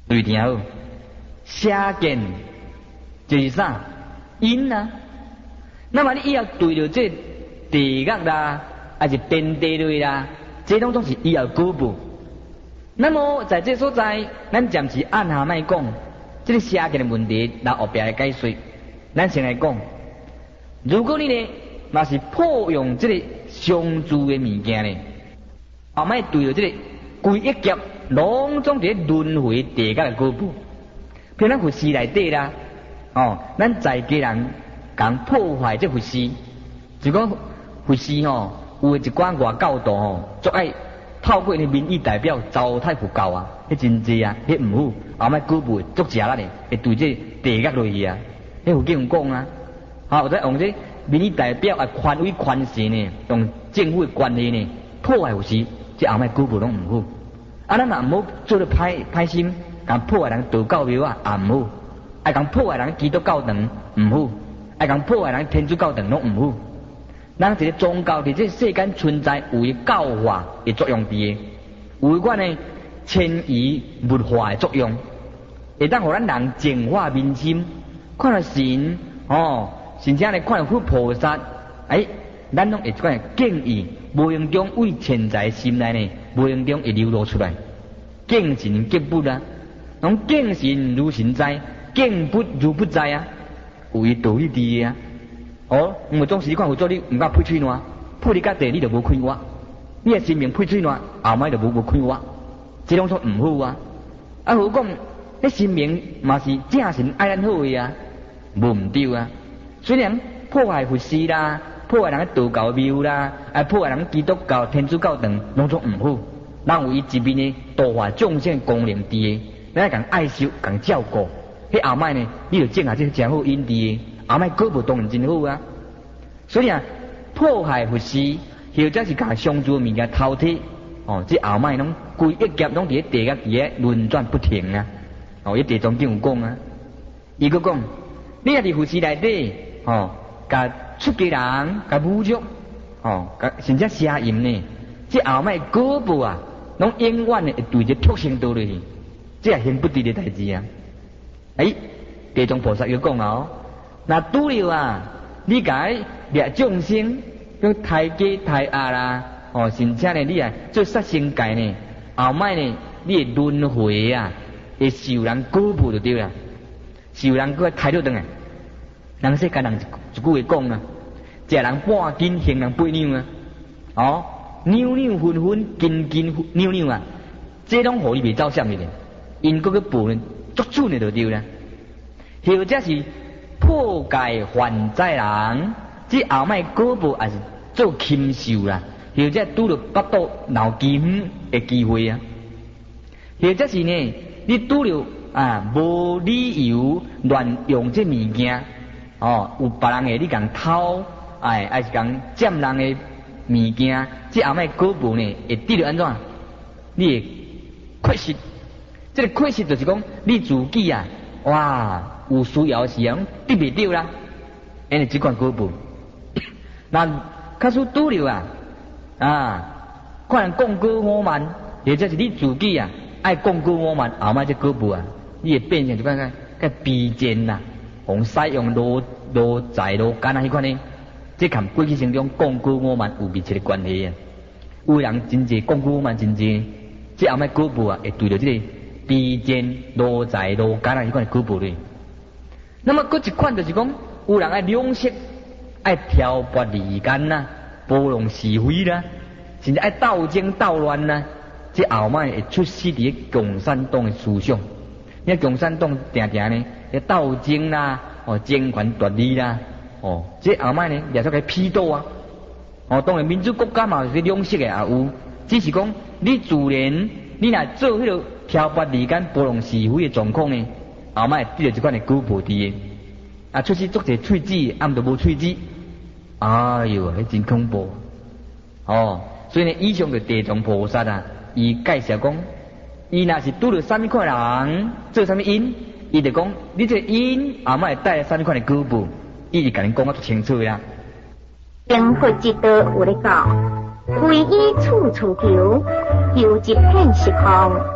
对听好，邪见就是啥？因啊。那么你以后对着这地狱啦，还是天地类啦，这种总是以后果报。那么在这所在，咱暂时按下卖讲，这个邪见的问题，来后边来解说。咱先来讲，如果你呢，嘛是破用这个相助的物件呢，后摆对着这个规一劫，拢总伫轮回地狱的果报。譬如咱佛寺内底啦，咱在家人讲破坏这佛寺，就讲佛寺有一寡外教徒足爱透过你民意代表糟蹋佛教啊，迄真济啊，迄唔好，后摆果报足邪啦咧，会对这地狱落去啊。迄有经讲啊，或者用这民意代表啊权威权势呢，用政府的关系呢破坏佛寺，这后摆果报拢唔好。啊，咱也唔好做得歹心，讲破坏人道教庙啊，也唔好；爱讲破坏人基督教堂唔好，爱讲破坏人天主教堂拢唔好。咱这个宗教伫这世间存在有伊教化的作用伫的，有伊款呢迁移物化的作用，会当互咱人净化民心。看到神甚至呢看到佛菩萨，咱拢会款敬意，无形中为潜在心内呢，无形中会流露出来。敬神敬佛啊，拢敬神如神在，敬佛如佛在啊，有伊道理伫啊。因为总是你看佛祖你唔敢配嘴烂，配你家地你就无开挖，你的生命配嘴烂，后摆就无开挖，这种说唔好啊。何况你生命嘛是正神爱咱好的啊。无唔对啊！虽然破坏佛寺啦，破坏人道教庙啦，破坏人基督教、天主教堂，拢总唔好。咱有伊一面呢度化众生功能伫的，咱讲爱惜、讲照顾。迄后摆呢，你就种下这真好因伫的，后摆果报当然真好啊。所以啊，破坏佛寺，或者是甲相助物件偷摕，这后摆拢规一劫拢伫咧地狱伫咧轮转不停啊。伊地藏经有讲啊，伊佫讲。你若伫佛寺内底，甲出家人、甲侮辱，甲甚至邪淫呢，这后摆果报啊，拢永远的会对着畜生倒落去，这也行不得的代志啊！地藏菩萨又讲啊，那拄了啊，你甲掠众生，叫抬价抬压啦，甚至呢，你啊做杀生界呢，后摆呢，你会轮回啊，会受人果报就对啦。受人搁抬倒转来，人世间人一句话讲啊，食人半斤，行人8两啊，扭扭分分，斤斤扭扭啊，这拢互你袂走啥物咧？因搁去报呢，足准的就对啦。或者是破戒还债人，这后摆果报也是做禽兽啦，或者拄着腹肚闹金的机会啊，或者是呢，你拄着无理由乱用这物件，有别人的你共偷，还是共占人的物件，这后摆果报呢会得到安怎？你会缺失，这个缺失就是讲你自己啊，有需要时啊，得袂到啦，安尼这款果报。那假使拄了可能讲过我慢，或者是你自己啊爱讲过我慢，后摆这果报啊。你会变成就讲个逼贱啦，用使用罗财罗干啊迄款呢，这含过去生中讲过我慢有密切的关系啊。有人真济讲过我慢真济，这后摆果报啊会对着这个逼贱罗财罗干啊迄款果报咧。那么佫一款就是讲，有人爱两色，爱挑拨离间啦，包容是非啦，甚至爱斗争斗乱啦，这后摆会出世伫共产党的思想。因为共产党定定呢，要斗争啦，争权夺利啦，这后摆呢也做个批斗啊，当然民主国家嘛是两色的也有，只是讲你自然你若做迄个挑拨离间、包容是非的状况呢，后摆得到这款的果报伫的，出世做者喙齿，毋就无喙齿，哎哟，迄真恐怖，所以呢，以上就地藏菩萨啊，伊介绍讲。伊若是拄着啥物款人做啥物因，伊就讲你这因后摆会带来啥物款的果报，伊就甲恁讲啊足清楚啦。成佛之道有咧讲，唯以处处求，求一片实空。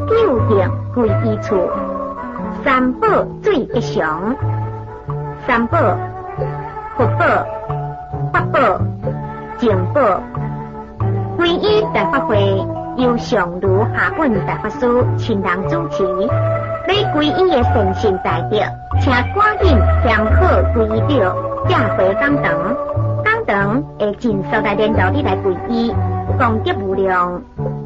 究竟归依处，三宝最吉祥。三宝：佛宝、法宝、净宝。皈依大法会由上儒下本大法师亲人主持。要皈依的善信大德，请赶紧填好皈依表，寄回讲堂。讲堂会尽速来联络你来皈依，功德无量。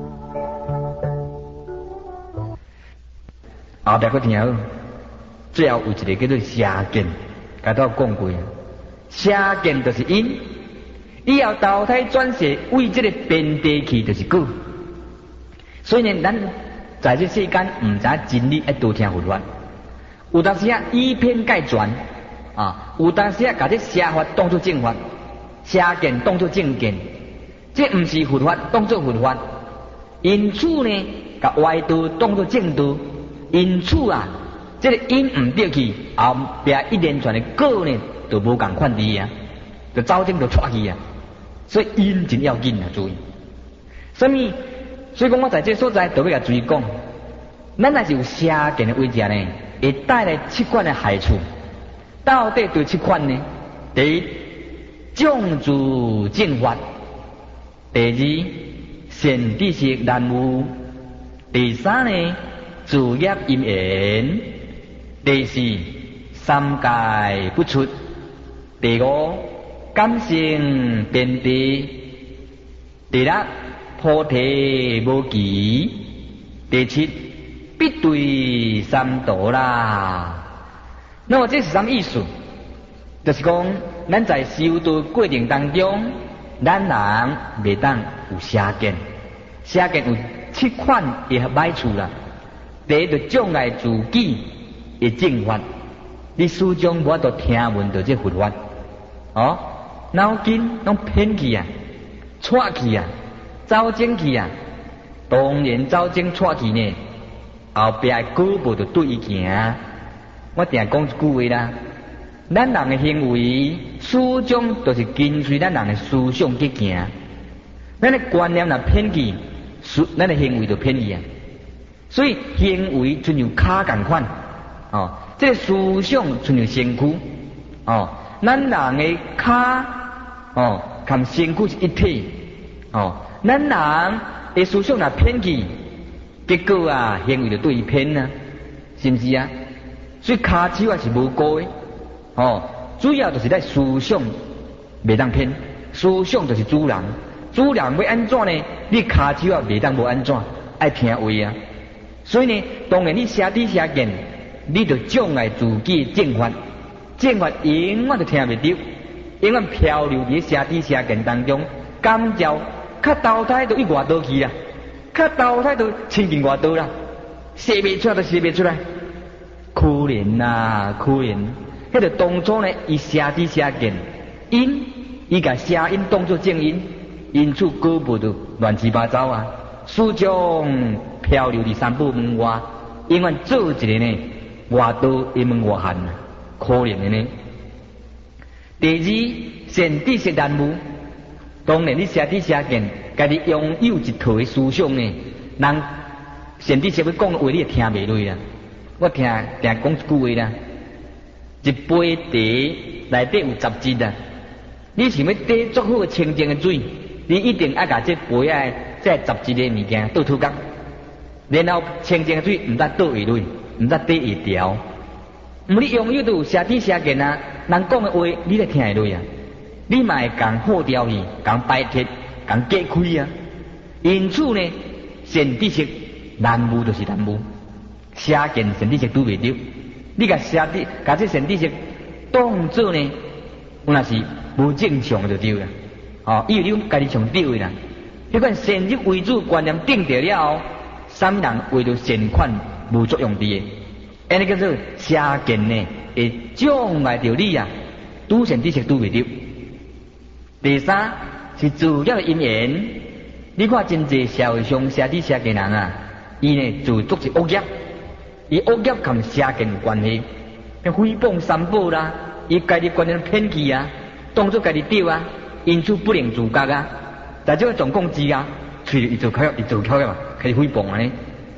后壁佫听好，最后有一个叫做邪见，甲都讲过啊。邪见就是因，以后投胎转世为这个遍地去就是果。所以呢，咱在这世间唔知真理，要多听佛法。有当时啊以偏概全啊，有当时啊把这邪法当作正法，邪见当作正见，这唔是佛法，当作佛法。因此呢，把歪道当作正道。因此啊，这个因唔对去，后壁一连串的果呢，就无共款的啊，就走正就错去啊。所以因真要紧啊，注意。所以讲我在这所在，就要甲注意讲，咱若是有邪见的为者呢，会带来7款的害处。到底对7款呢？第一，障助正法；第二，善知识难悟；第三呢，自业因缘；第四，三界不出；第五，感性遍地；第六，菩提无期；第七，必对三毒啦。那么这是什么意思？就是讲，咱在修道过程当中，咱人袂当有邪见，邪见有7款的歹处啦。第一，就障碍自己的正法，你始终无法度听闻到这佛法，哦，脑筋拢偏去啊，错去啊，走正去啊，当然走正错去呢，后壁的果报就对伊行。我定讲一句话啦，咱人的行为始终都是跟随咱人的思想去行，咱的观念若偏去，咱的行为就偏去啊。所以行为亲像骹同款，哦，这个思想亲像身躯，哦，咱人的骹，哦，跟身躯是一体，哦，咱人的思想若偏去，结果啊，行为就对伊偏啊，是不是啊？所以骹手也是无辜的，哦，主要就是在思想袂当偏，思想就是主人，主人要安怎呢？你骹手也袂当无安怎，爱听话啊。所以呢，当然你邪知邪见，你就障碍自己的正法，正法永远就听袂到，永远漂流伫邪知邪见当中，感召较投胎就去外道去啦，较投胎就亲近外道啦，写袂出来就写袂出来。可怜呐，可怜！迄个当初呢，伊邪知邪见，因伊甲邪因当作正因，因此果报就乱七八糟啊，始终漂流伫三宝门外，永远做一个呢外道一门外汉啊，可怜的呢。第二，善知识难悟，当然你邪知邪见，家己拥有一套的思想呢，人善知识要讲的话，你也听袂落啦。我定讲一句话啦，一杯茶内底有杂质啊，你想要滴足好清净的水，你一定要把这杯啊这杂质的物件倒出角，然后清净的水唔得倒下落，唔得滴下调。唔你拥有到邪知邪见啊，人讲的话你来听下落啊，你嘛会共好调去，共摆脱，共解开啊。因此呢，善知识难悟就是难悟。邪见善知识拄袂着，你甲这善知识当做呢，那是无正常就对啦。哦，以为你家己上对的啦。迄款善入为主观念定定了后，啥物人为着善款无作用的，安尼叫做邪见呢，会障碍着你啊，拄善知识拄袂着。第三是自业的因缘，你看真济社会上邪知邪见人啊，伊呢自作是恶业。伊恶业跟邪见有关系，像诽谤三宝啦，伊家己观念偏去啊，当作家己对啊，因此不能自觉啊。在这个状况之下，随着伊做口业，伊做口业嘛，开始诽谤啊呢，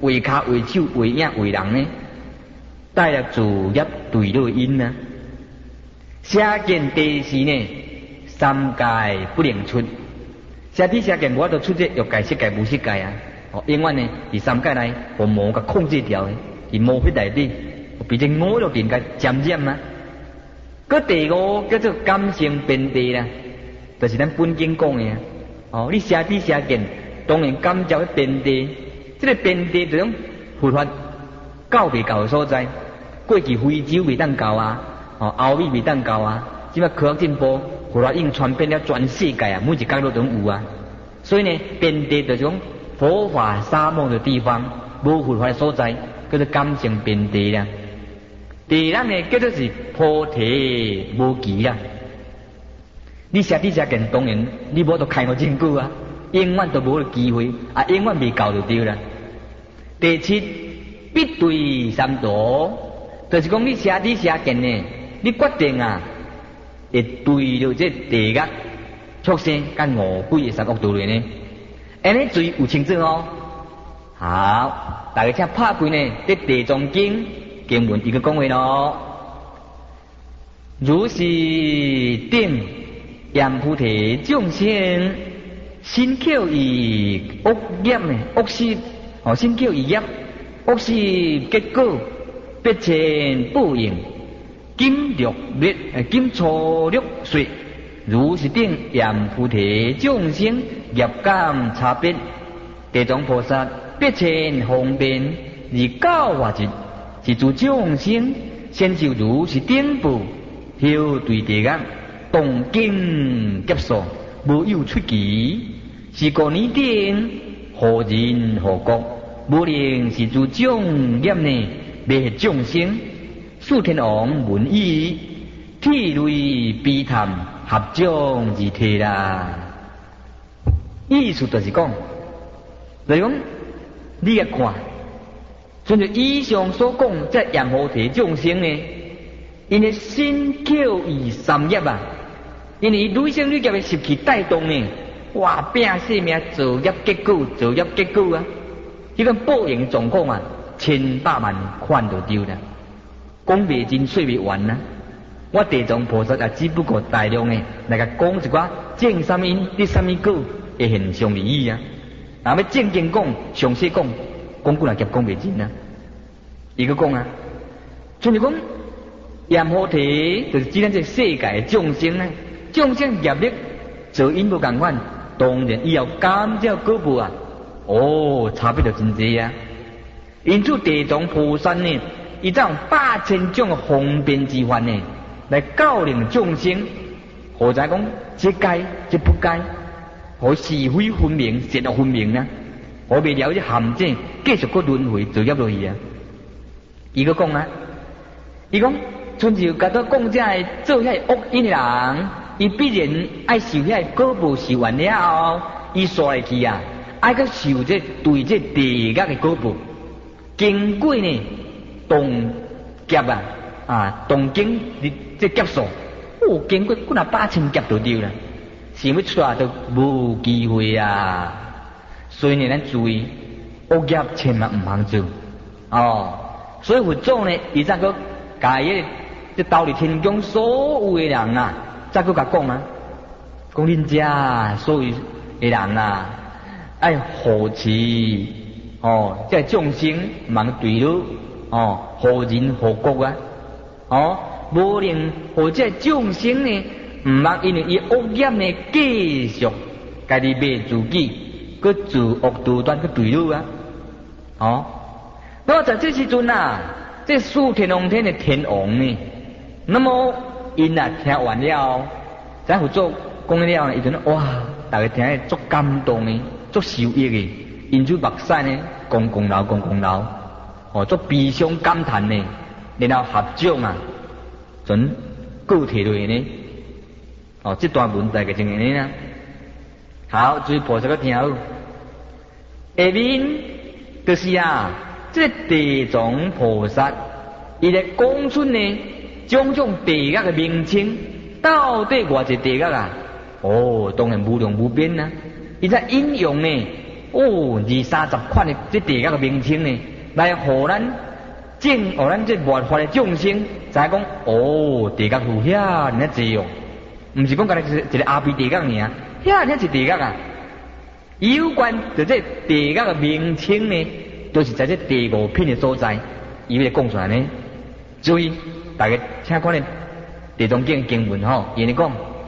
为骹为手为影为人呢，带来自业对乐因啊。舍见第四呢，三界不能出。舍底舍见我都出这欲界、色界、无色界啊。永远呢，伫三界内，互魔甲控制掉的，伫魔血内底，比这五六点甲沾染啊。个第五叫做感性遍地啦，就是咱本经讲的啊。你舍底舍见，当然感召去遍地，这个遍地这种佛法到未到的所在，过去非洲未当到啊，欧美未当到啊，即摆科学进步，佛法已经传遍了全世界啊，每一角落都有啊。所以呢，遍地就是讲佛法沙漠的地方，无佛法的所在，叫做感性遍地啦。第二呢，叫做是菩提无期啦。你舍底舍见，当然你无都开我真久啊，永远都无机会啊，永远未到就对啦。第七，必对三毒，就是讲你舍底舍见呢，你决定啊，会对着这地狱、畜生、甲恶鬼的三恶道呢。安尼罪有清楚哦。好，大家请拍开呢，这地藏经经文一个讲话咯。如是定阎菩提众生，身口以恶业呢，恶事身口以业，恶事结果，必前不应。金初六岁，如是定阎菩提众生业感差别，地藏菩萨必前方便，而教化之，是诸众生先受如是定步，后对地狱动经劫数，无有出奇。是故年定何人何国，无令是诸众业呢灭众生。数天王闻已，涕泪悲叹，合掌而涕啦。意思就是讲，你来看，顺着以上所讲，这阎菩提众生呢，因为身口意三业啊，因为累生累劫的习气带动呢，哇，拼性命造业结果，造业结果啊，这个报应状况啊，千百万款都丢了。讲未尽说未完啊！我地藏菩萨也只不过大量的来个讲一寡正什么因、得什么果的现象而已啊！那么正经讲、详细讲，讲过来就讲未尽啊！伊个讲啊，就是讲阎菩提就是指咱这世界的众生呢，众生业力造因无共款，当然以后感召果报啊，差别就真济啊！因此地藏菩萨呢，以这种8000种的方便之法呢，来教令众生，何在讲这该这不该，何是非分明、善恶分明呢？何未了这陷阱，继续个轮回造业落去啊！伊个讲啊，伊讲，像就甲到讲这做遐恶因的人，伊必然爱受遐果报，受完了后，伊刷来去啊，爱去受这对这地狱的果报，经过呢。动劫动经这劫数，经过几那8000劫就对了，想要出来都无机会啊！所以呢，咱注意恶业千万唔通做所以佛祖呢，伊再个甲伊这道理天宫所有的人啊，再个甲讲啊，讲恁遮所有的人啊，爱护持这众生唔通对了。何人何国啊？无令或者众生呢，唔通因为伊恶业呢，继续家己灭自己，佮自恶道端去对路啊！那么在这时阵啊，这四天王天的天王呢，那么因啊听完了，咱佛祖讲了呢，伊就哇，大家听得足感动的，足受益的，因此目屎呢，公流。做悲伤感叹呢，然后合掌啊，准告提落去呢。这段文大概就安尼啦。好，注意菩萨个听好。下面就是啊，这地藏菩萨，伊来讲出呢种种地狱的名称，到底偌济地狱啊？当然无量无边啊！伊在引用呢 20-30款的这地角的名称呢，来互咱这末法的众生，知影讲地角有遐尔济哦，毋是讲干一个阿鼻地角尔，遐尔济地角啊。有关就这地角的名称呢，都是在这第5品的所在，伊要讲出来呢。注意，大家请看咧地藏经经文吼，伊咧讲，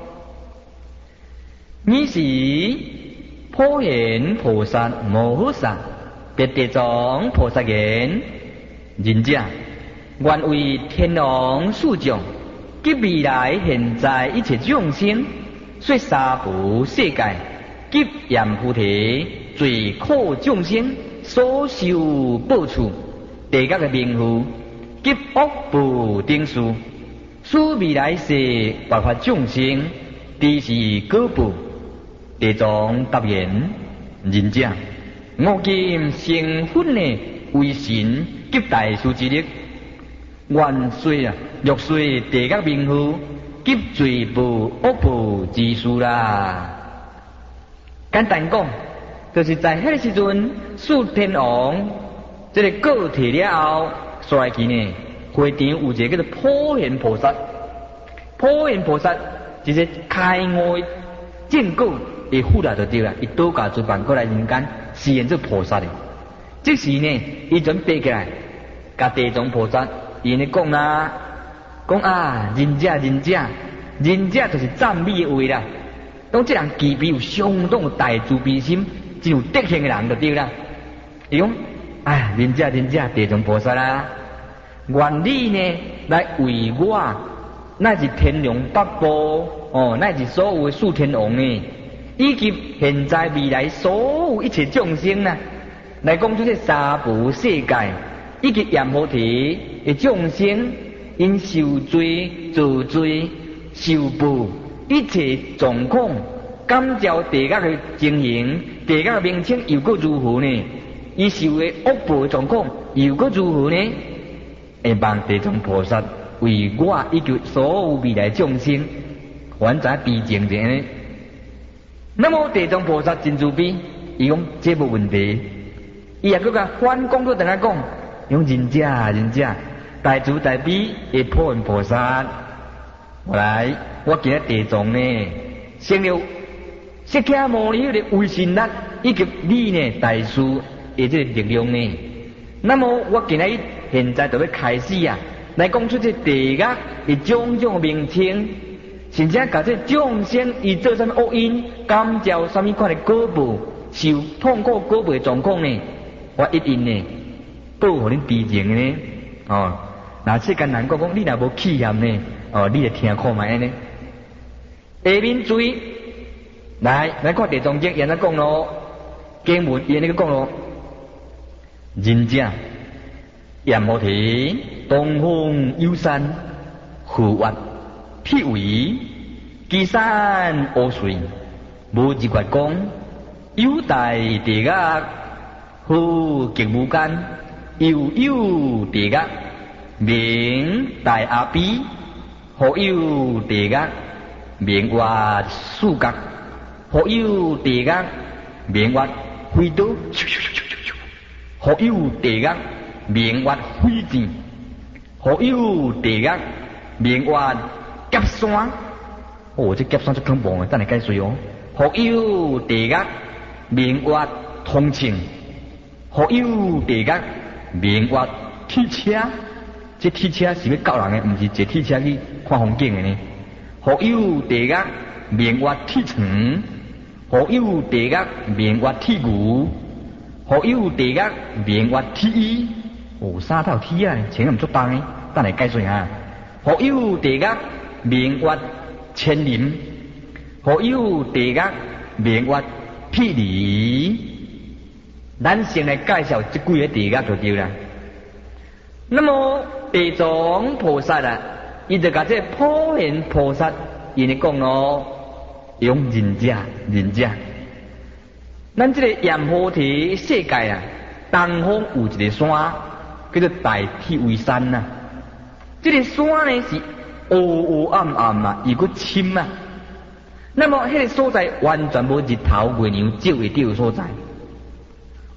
你是普贤菩萨摩诃萨，别地藏菩萨言：仁者，愿为天龙树众及未来现在一切众生，说三不世界及阎浮提罪苦众生所受报处，地角的名户及恶报定数，使未来世百法众生知是果报。地藏答言：仁者，我今成佛呢，为神及大士之力，愿说欲说地角名户及罪报恶报之数啦。简单讲，就是在迄个时阵，释天王这个果体了后，所来去呢，会场有一个叫做普贤菩萨。普贤菩萨就是开悟正果。伊护来就对啦，伊倒驾自办过来人间，示现做菩萨的。即时呢，伊准爬起来，甲地藏菩萨伊咧讲啦，讲啊，仁者仁者，仁者就是赞美的话啦。讲这人具备有相当有大慈悲心，真有德行的人就对啦。伊讲，哎，仁者仁者，地藏菩萨啦，愿你呢来为我，乃是天龙八部乃是所有的四天王呢。以及现在未来所有一切众生啊，来讲出这三不世界，以及阎浮提的众生，因受罪、造罪、受报，一切状况，感召地角的情形，地角的名称又搁如何呢？伊受的恶报的状况又搁如何呢？会望地藏菩萨为我以及所有未来众生，还在地境者呢？那么地藏菩萨真慈悲，伊讲这无问题，伊也搁甲反讲搁等下讲，用仁者仁者，大慈大悲的普贤菩萨，来，我今日地藏呢，成了释迦牟尼的威神力，以及你呢大师的这个力量呢。那么我今日现在就要开始啊，来讲出这地角的种种名称。甚至甲这众生伊做什么恶因，感召什么款的果报，受痛苦果报的状况呢？我一定呢保护恁知情呢。若世间人讲你若无气验呢，你就听看卖安尼。下面注意，来看地藏经，现在讲咯，经文现在讲咯，仁者，阎浮提东方有山，护岳。辟为基山乌水，无一月光，有大地角，好极无间，又有地角，名大阿比，何有地角，名曰树角，何有地角，名曰飞刀，何有地角，名曰飞箭，何有地角，名曰夹山，这夹山足恐怖的，等下解说哦。何有地角，名曰通情；何有地角，名曰铁车。这铁车是要教人的，不是坐铁车去看风景的呢。何有地角，名曰铁床；何有地角，名曰铁牛；何有地角，名曰铁衣。三套铁啊，穿唔足重的，等下解说下。何有地角，名曰千林；何有地角，名曰辟离。咱先来介绍这几个地角就对了。那么地藏菩萨啊，伊就甲这普贤菩萨，伊咧讲咯，用仁者仁者。咱这个阎浮提世界啊，东方有一个山，叫做大铁围山呐。这个山呢是黑黑暗暗啊，又搁深啊。那么迄个所在完全无日头月亮照会到的所在，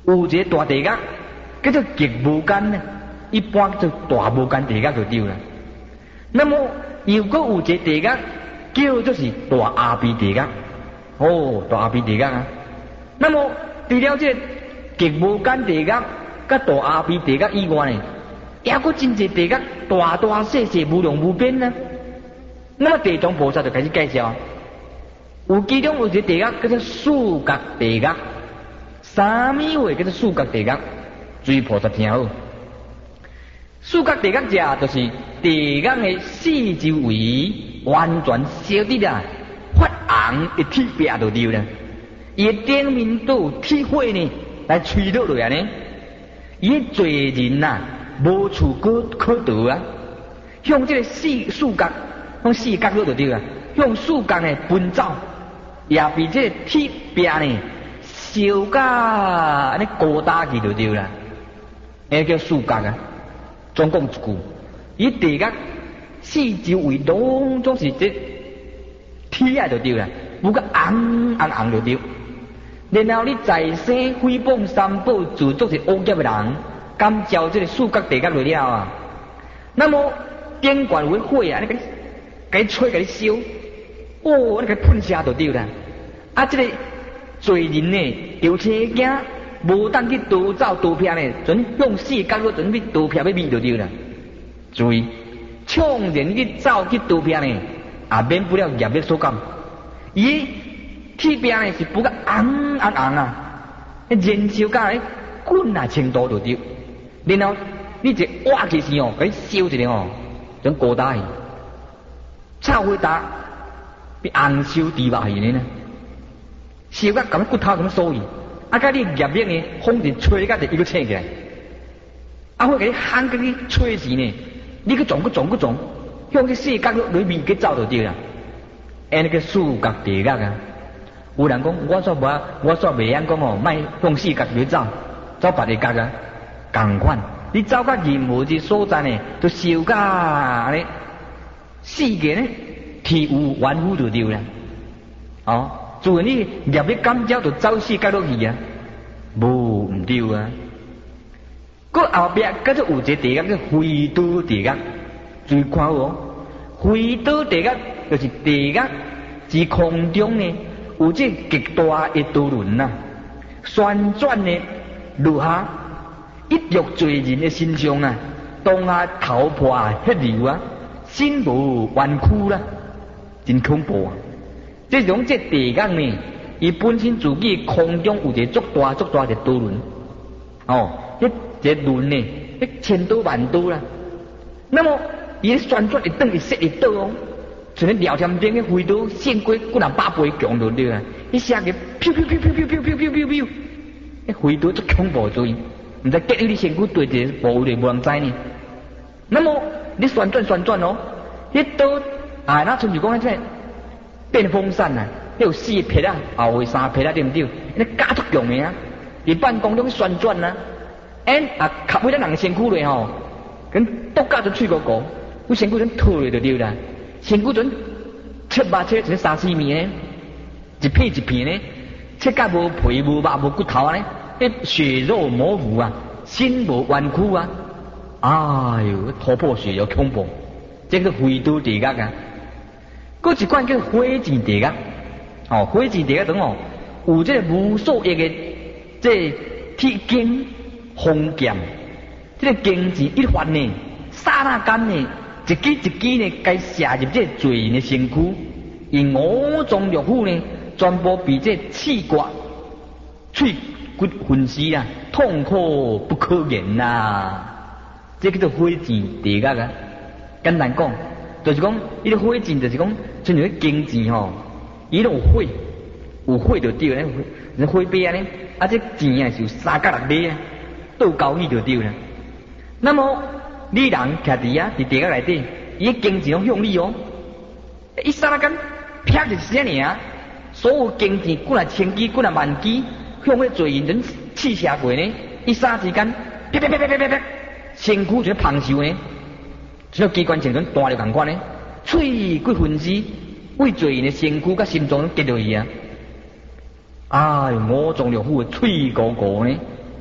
有一个大地角叫做极无间呢，一般叫做大无间地角就对了。那么又搁有一个地角叫做是大阿鼻地角，哦，大阿鼻地角啊。那么除了这极无间地角甲大阿鼻地角以外呢，还搁真济地角大大细细无量无边呢。那么地藏菩萨就开始介绍，有其中有一个地角叫做四角地角。啥物话叫做四角地角？注意菩萨听好。四角地角者就是地角的四周围完全烧得啊发红的铁壁就对了。伊顶面都有铁火呢来吹落来呢。伊做人呐无处可逃啊，向这个四角，向四角落就对了，向四角呢奔走，也比这个铁壁呢烧甲安尼高打去就对了。那叫四角啊。总共一句，伊地角四周围拢总是这铁啊就对了，不过红就对。然后你在世诽谤三宝，自作是恶业的人，敢照这个四角地角来了啊？那么顶悬为火啊，你给吹给烧，哦，你给喷下就对了。啊，这个罪人呢，丢车行。无当去逃走逃避呢，准向四角落准备逃避要灭就对了。注意，抢人去走去逃避呢，也免不了业力所感。伊铁壁呢是不个红啊，燃烧甲咧滚啊程度就对。然后你这挖起时哦，给烧一下哦，种高大去，炒火打比红烧猪肉去呢，烧甲咁骨头咁酥去。啊！甲你业力呢，风阵吹甲就伊个醒起来，啊！我甲你喊甲你吹时呢，你去撞，向去四角落里面去走就对啦。安尼个四角地角啊，有人讲我煞袂晓讲哦，莫向四角里走，走别个角啊，共款。你走到任何一所在呢，都烧甲安尼，世界呢，体无完肤就对啦，哦。做你业力感召就走四角落去啊，无唔对啊。个后壁叫做有一个地角叫飞刀地角，注意看好哦。飞刀地角就是地角在空中呢，有这极大的刀轮呐，旋转呢落下，一落罪人的身上啊，当下头破血流啊，身无完躯啦，真恐怖啊！这种这地角呢，伊本身自己空中有一个足大的刀轮，哦，这轮呢，迄千刀万刀啦。那么伊旋转一转一set一倒哦，像咧聊天边嘅飞刀，胜过几人百倍强就对啊！一下个飘，迄飞刀足恐怖做，唔知结你身躯对一个部位无人知呢。那么你旋转哦，迄刀啊，那像就讲即。变风扇啊，有4撇啊，后尾3撇啊，对唔对？你加速强的啊，伫半空中旋转啊，卡喺咱人身躯内吼，跟剁甲就脆糊糊，我身躯阵脱咧就对啦，身躯阵切肉切成3-4面呢，一片呢，切甲无皮无肉无骨头啊呢，血肉模糊啊，身无完躯啊，哎呦，头破血流恐怖，这个飞刀地角啊。搁一款叫火箭地角，哦，火箭地角等哦，有这个无数亿的这铁剑、锋剑，这个剑箭一发呢，刹那间呢，一击呢，该射入这罪人的身躯，以五脏六腑呢，全部被这刺刮、碎骨分尸啊，痛苦不可言呐！这叫做火箭地角啊，简单讲。就是讲，伊个火箭就是讲，像那个弓箭吼，伊都有火就对了，那火把呢，啊这箭啊是有3角6尾啊，倒交去就对了。那么你人徛伫啊，伫地角内底，伊个弓箭拢向你哦，一刹那间啪一声尔，所有弓箭几若千支、几若万支，向迄罪人人刺射过呢，一刹之间，啪，身躯就胖瘦呢。这个机关枪阵大了同款呢，碎骨分尸，为罪人的身躯甲心脏跌落去啊！哎，五脏六腑脆糊糊呢，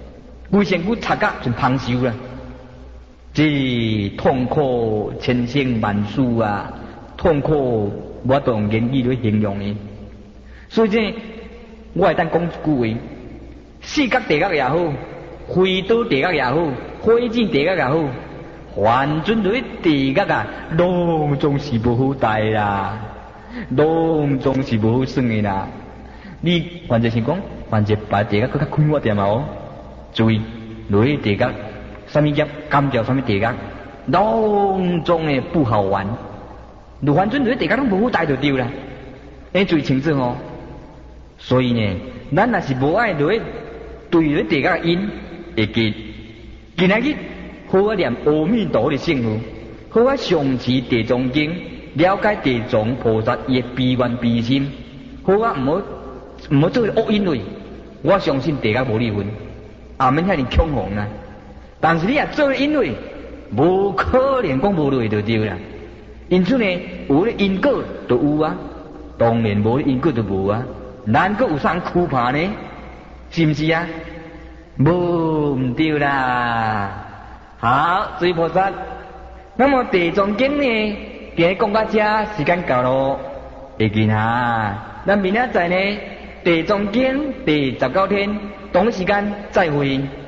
规身躯擦甲就芳寿啦。这痛苦千辛万苦啊，痛苦我都用言语来形容的。所以这我会当讲一句话：四角地角也好，飞刀地角也好，火箭地角也好，反正对地角啊，拢总是不好带啦，拢总是不好算的啦。你反正是讲，反正把地角搁较开阔点嘛哦，注意落去地角。什么叫甘蔗？什么地角？拢总的不好玩。如反正对地角拢不好带就对啦，你注意清楚哦。所以呢，咱若是无爱落去对着地角因，会记今仔日好啊念阿弥陀佛的圣号，好啊上持地藏经，了解地藏菩萨伊的悲愿悲心，好啊唔好做恶因类。我相信地角无离婚，也免遐尼恐慌啊。但是你若做因为，无可能讲无落去就对啦。因此呢，有咧因果就有啊，当然无因果就无啊。难个有啥人苦怕呢？是不是啊？无唔对啦。好，诸位菩萨，那么地藏经呢，今日讲到这，时间到咯。会记哈，咱明仔载呢，地藏经第19天同一时间再会。